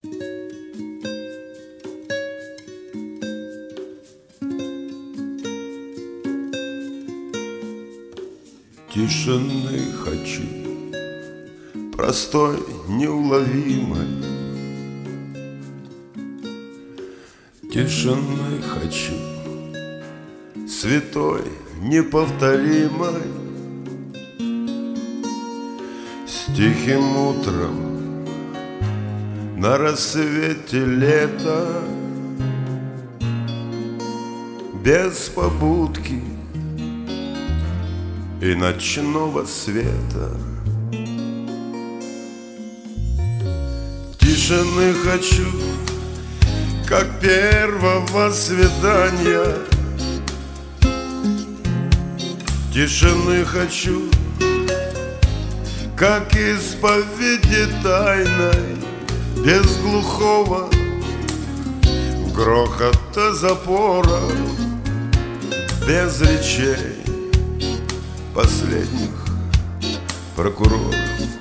Тишины хочу, простой, неуловимой. Тишины хочу, святой, неповторимой. С тихим утром на рассвете лета, без побудки и ночного света. Тишины хочу, как первого свидания. Тишины хочу, как исповеди тайной, без глухого грохота запора, без речей последних прокуроров.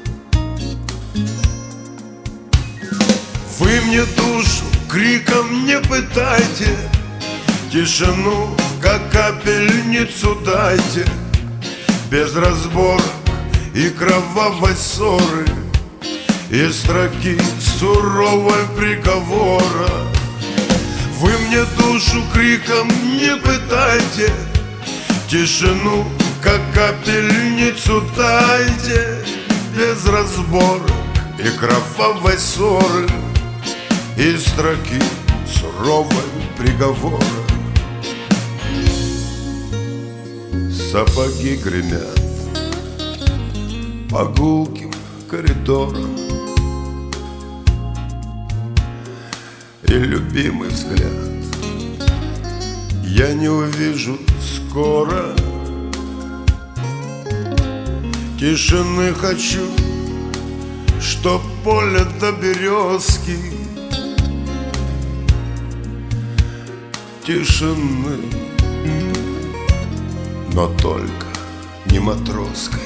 Вы мне душу криком не пытайте, тишину, как капельницу дайте, без разбора и кровавой ссоры, и строки суровой приговора. Вы мне душу криком не пытайте, тишину, как капельницу дайте, без разбора и кровавой ссоры, и строки суровой приговора. Сапоги гремят по гулким коридорам, и любимый взгляд я не увижу скоро. Тишины хочу, чтоб поле до березки. Тишины, но только не матросской.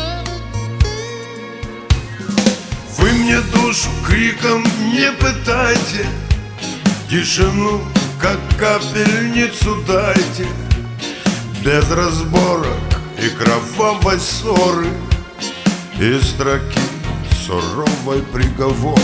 Вы мне душу криком не пытайте, тишину, как капельницу дайте, без разборок и кровавой ссоры, и строки суровой приговора.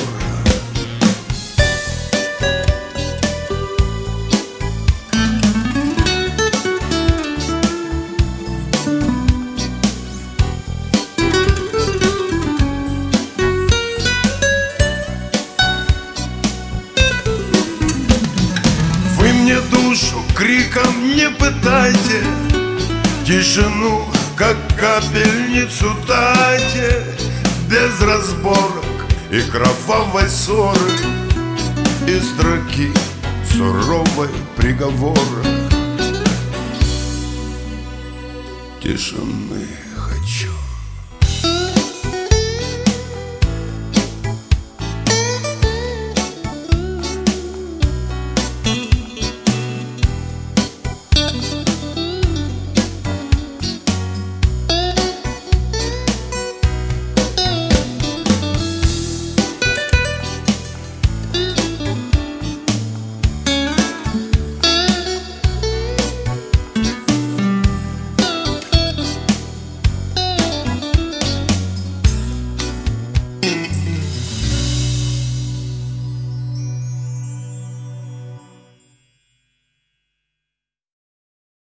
Вы мне душу криком не пытайте, тишину, как капельницу дайте, без разборок и кровавой ссоры, и строки суровой приговора. Тишины хочу.